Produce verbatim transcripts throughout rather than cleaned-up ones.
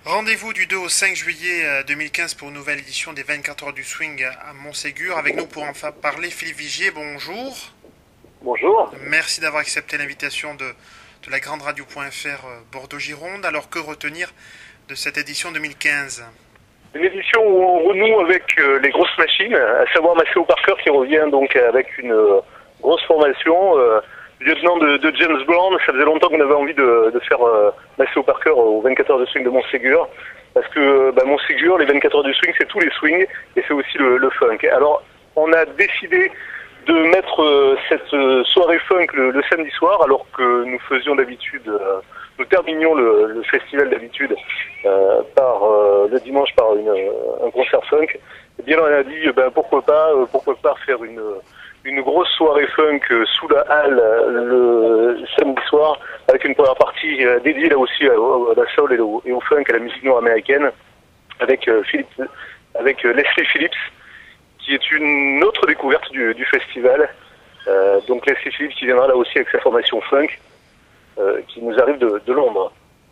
Rendez-vous du deux au cinq juillet deux mille quinze pour une nouvelle édition des vingt-quatre heures du swing à Montségur. Avec nous pour en parler, Philippe Vigier, bonjour. Bonjour. Merci d'avoir accepté l'invitation de, de la grande radio.fr Bordeaux-Gironde. Alors que retenir de cette édition deux mille quinze? Une édition où on renoue avec euh, les grosses machines, à savoir Maceo Parker qui revient donc avec une euh, grosse formation. Euh, lieutenant de, de James Brown, ça faisait longtemps qu'on avait envie de, de faire euh, Maceo Parker aux vingt-quatre heures de swing de Montségur. Parce que bah, Montségur, les vingt-quatre heures de swing, c'est tous les swings et c'est aussi le, le funk. Alors, on a décidé de mettre euh, cette euh, soirée funk le, le samedi soir, alors que nous faisions d'habitude, euh, nous terminions le, le festival d'habitude euh, par euh, le dimanche par une, un concert funk. Et bien, on a dit, ben pourquoi pas, euh, pourquoi pas faire une une grosse soirée funk euh, sous la halle euh, le samedi soir, avec une première partie euh, dédiée là aussi à, à la soul et au, et au funk, à la musique nord-américaine, avec euh, Philippe, avec euh, Leslie Phillips, qui est une autre découverte du, du festival. Euh, donc Leslie Phillips qui viendra là aussi avec sa formation funk, euh, qui nous arrive de, de Londres.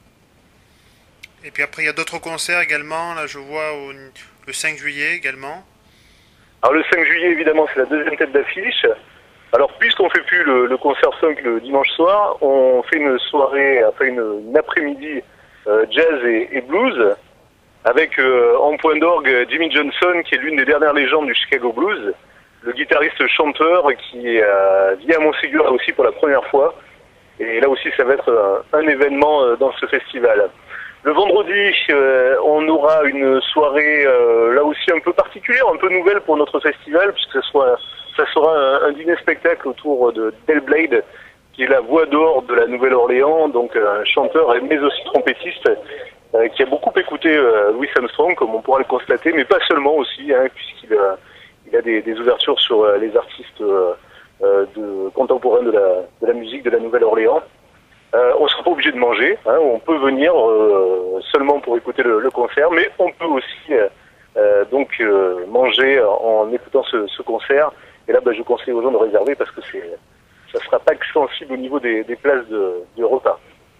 Et puis après il y a d'autres concerts également, là je vois au, le cinq juillet également. Alors le cinq juillet évidemment c'est la deuxième tête d'affiche. Alors puisqu'on fait plus le, le concert funk le dimanche soir, on fait une soirée, enfin une, une après-midi euh, jazz et, et blues, avec euh, en point d'orgue Jimmy Johnson, qui est l'une des dernières légendes du Chicago Blues, le guitariste-chanteur qui euh, vient à Montségur là aussi pour la première fois. Et là aussi, ça va être un, un événement euh, dans ce festival. Le vendredi, euh, on aura une soirée euh, là aussi un peu particulière, un peu nouvelle pour notre festival, puisque ce soit, ça sera un, un dîner-spectacle autour de Del Blade, qui est la voix d'or de la Nouvelle-Orléans, donc un chanteur mais aussi trompettiste, euh, qui a beaucoup écouté euh, Louis Armstrong, comme on pourra le constater, mais pas seulement aussi, hein, puisqu'il a, il a des, des ouvertures sur euh, les artistes euh, euh, de, contemporains de la, de la musique de la Nouvelle-Orléans. Euh, on ne sera pas obligé de manger, hein, on peut venir euh, seulement pour écouter le, le concert, mais on peut aussi euh, donc euh, manger en écoutant ce, ce concert. Et là, bah, je conseille aux gens de réserver parce que c'est, ça sera pas extensible au niveau des, des places de, de repas.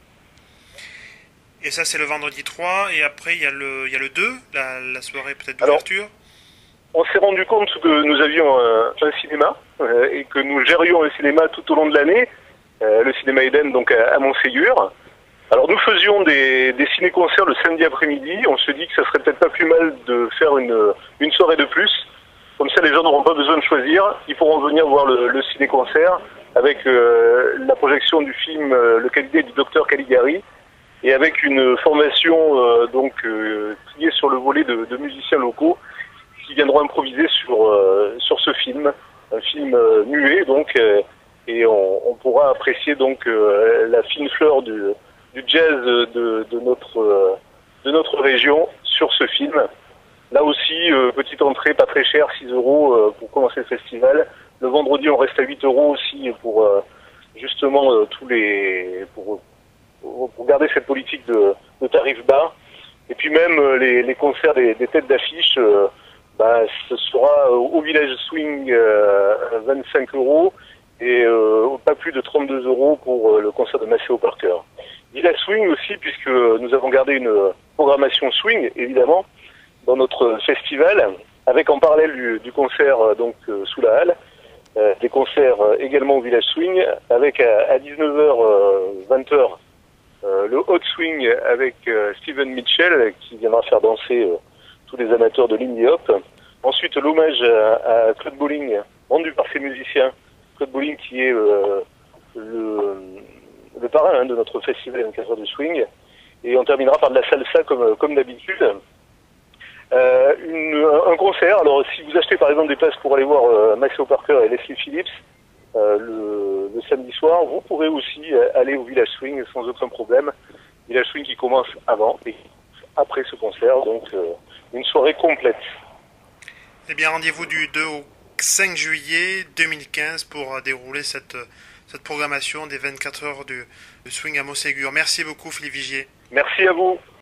Et ça, c'est le vendredi trois, et après, il y a le, il y a le deux, la, la soirée peut-être d'ouverture. On s'est rendu compte que nous avions un, un cinéma euh, et que nous gérions un cinéma tout au long de l'année. Euh, le cinéma Eden, donc à, à Montségur. Alors nous faisions des, des ciné-concerts le samedi après-midi. On se dit que ça serait peut-être pas plus mal de faire une, une soirée de plus. Comme ça, les gens n'auront pas besoin de choisir. Ils pourront venir voir le, le ciné-concert avec euh, la projection du film euh, Le Cabinet du docteur Caligari et avec une formation euh, donc euh, qui est sur le volet de, de musiciens locaux qui viendront improviser sur euh, sur ce film, un film euh, muet donc. Euh, Et on, on pourra apprécier donc euh, la fine fleur du, du jazz de, de notre euh, de notre région sur ce film. Là aussi, euh, petite entrée pas très chère, six euros euh, pour commencer le festival. Le vendredi, on reste à huit euros aussi pour euh, justement euh, tous les pour, pour, pour garder cette politique de, de tarifs bas. Et puis même euh, les, les concerts des, des têtes d'affiche, euh, bah, ce sera au Village Swing euh, vingt-cinq euros. Et euh, pas plus de trente-deux euros pour euh, le concert de Maceo Parker. Village Swing aussi, puisque nous avons gardé une programmation swing, évidemment, dans notre festival, avec en parallèle du, du concert euh, donc euh, sous la halle, euh, des concerts euh, également au Village Swing, avec à, à dix-neuf heures, vingt heures, euh, le Hot Swing avec euh, Steven Mitchell, qui viendra faire danser euh, tous les amateurs de Lindy Hop. Ensuite, l'hommage à, à Claude Bolling, rendu par ses musiciens, Claude Bolling qui est euh, le, le parrain hein, de notre festival vingt-quatre heures du swing. Et on terminera par de la salsa comme, comme d'habitude. Euh, une, un concert, alors si vous achetez par exemple des places pour aller voir euh, Maceo Parker et Leslie Phillips euh, le, le samedi soir, vous pourrez aussi aller au Village Swing sans aucun problème. Village Swing qui commence avant et après ce concert, donc euh, une soirée complète. Eh bien, rendez-vous du deux au cinq juillet deux mille quinze pour dérouler cette, cette programmation des vingt-quatre heures de, de swing à Montségur. Merci beaucoup Philippe Vigier. Merci à vous.